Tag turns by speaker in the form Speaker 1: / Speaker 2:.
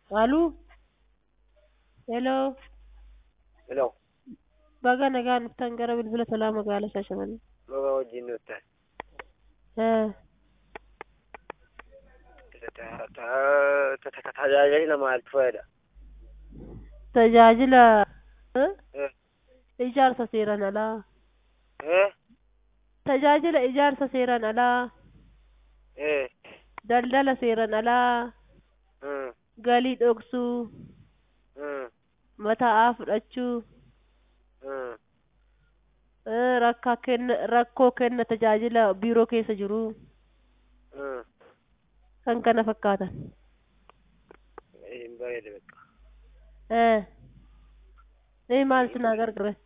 Speaker 1: Aloo, hello,
Speaker 2: Hello.
Speaker 1: baga nagaan dhuftan gara bilbila tolaa magaalaa Shaashamannee.
Speaker 2: Baga wajjin nutti tajaajila maaltu fayyada?
Speaker 1: Tajaajila
Speaker 2: Eh,
Speaker 1: ijaarsa seeraan alaa.
Speaker 2: eh,
Speaker 1: Tajaajila ijaarsa seeraan alaa,
Speaker 2: eh,
Speaker 1: daldala seeraan alaa,
Speaker 2: hmm,
Speaker 1: galii dhoksuu,
Speaker 2: hmm,
Speaker 1: mataa fudhachuu,
Speaker 2: hmm,
Speaker 1: rakkoo kenna tajaajila biiroo keessa jiru
Speaker 2: hmm.
Speaker 1: kan kana fakkaatan.
Speaker 2: Hin bareede bakka.
Speaker 1: Maal isin gargaara?